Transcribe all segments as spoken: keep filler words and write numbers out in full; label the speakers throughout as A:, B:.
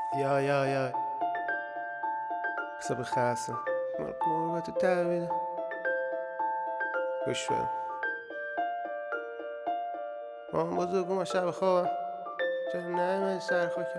A: یا یا یا حساب خاصه مال قربت تبیده گوش بده. مامان بزرگو ما شب خوابم چرا نمیمدی سر خاکم.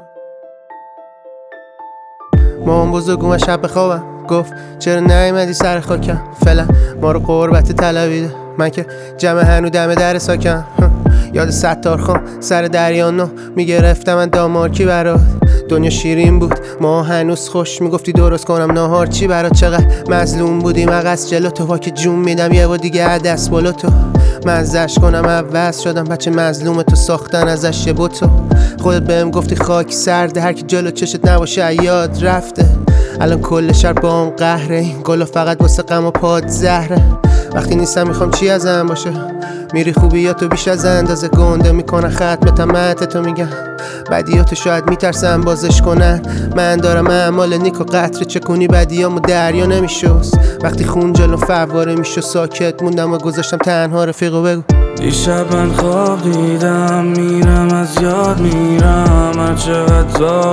A: مامان بزرگو ما شب خوابم گفت چرا نیومدی سر خاکم. فعلا ما رو قربت طلبیده، من که جمع هنو دم در ساکم. یاد ستار خان سر دریا نو میگرفتم من دامارکی برات. دنیا شیرین بود ما هنوز خوش میگفتی درست کنم ناهار چی برات. چقدر مظلوم بودی مغز جلو تو وا که جون میدم یه بار دیگه دست بالا تو مزدش کنم. عوض شدم بچه مظلوم تو ساختن ازش یه بوتو. خودت بهم گفتی خاک سرده هر کی جلو چشت نباشه یاد رفته. الان کل شهر با اون قهره، این گلا فقط واسه غم و پاد زهره. وقتی نیستم میخوام چی ازم باشه، میری خوبیاتو بیش از اندازه گنده میکنن ختم تمتتو میگن. بدیاتو شاید میترسن بازش کنن، من دارم اعمال نیک و قطره چکونی بدیامو دریا نمیشست. وقتی خون جلو فواره میشو ساکت موندم و گذاشتم تنها رفیقو بگو.
B: دیشب من خواب دیدم میرم از یاد میرم، هر چقدر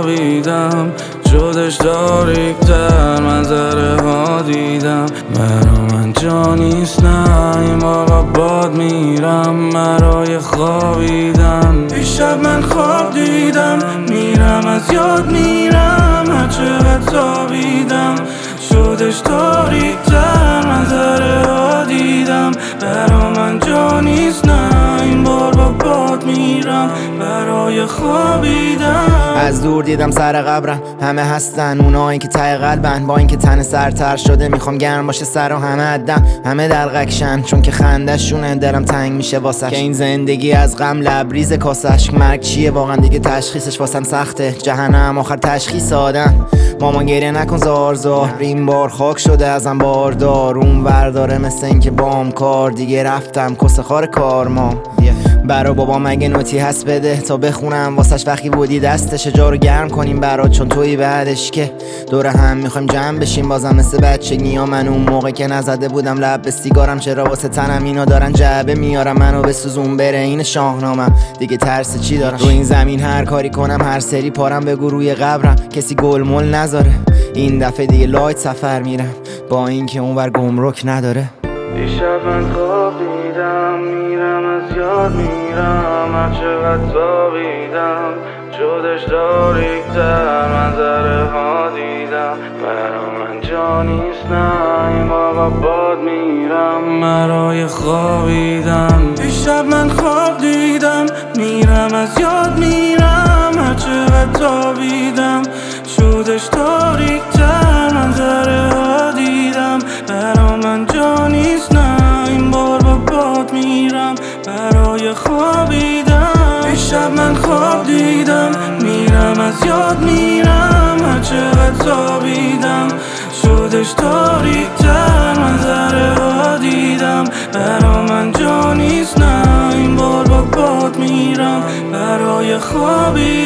B: زابیدم شدش داریکتر. منظره ها دیدم برا من جا نیست، نه این بابا باد میرم مرای خوابیدم. دیشب من خواب دیدم میرم از یاد میرم، هر چقدر زابیدم شدش داریکتر. منظره ها دیدم برا من جا نیست، نه این بار با باد میرم برای خوابیدم.
C: از دور دیدم سر قبرم همه هستن اونایی که ته قلبن، با اینکه تن سرتر شده میخوام گرم باشه سر و همه عدم همه دلغکشن چون که خندشونه دلم تنگ میشه واسش. که این زندگی از غم لبریز کاسش، مرگ چیه واقعا دیگه تشخیصش واسم سخته. جهنم آخر تشخیص آدم. مامان گریه نکن زار زار، این بار خاک شده ازم باردار. اون ورداره مثل این که بام کار دیگه رفتم کسه خار کار. ما برا بابا مگه نوتی هست بده تا بخونم واسش وقتی بودی دستش جا رو گرم کنیم برات، چون توی بعدش که دور هم میخوایم جمع بشیم بازم مثل بچگی ها. من اون موقع که نزده بودم لب به سیگارم، چرا واسه تنم اینا دارن جعبه میارم منو بسوزون بره این شاهنامم. دیگه ترس چی دارم رو این زمین هر کاری کنم هر سری پارم بگو روی قبرم کسی گل مول نذاره. این دفعه دیگه لایت سفر میرم با اینکه اونور گمرک نداره.
B: دیشب من خواب دیدم میرم از یاد میرم، هر چقدر زابیدم شدش داریکتر. منظره ها دیدم برا من جا نیست، نه این بابا باد میرم مرای خوابیدم. دیشب من خواب دیدم میرم از یاد میرم، هر چقدر زابیدم شدش داریکتر. منظره ها دیدم برا من جا نیست، نه این بار با باد میرم برای خوابیدم. دیشب من خواب دیدم میرم از یاد میرم، هر چقدر زابیدم شدش تاریکتر. منظره ها دیدم برا من جا نیست، نه این بار با باد میرم برای خوابیدم.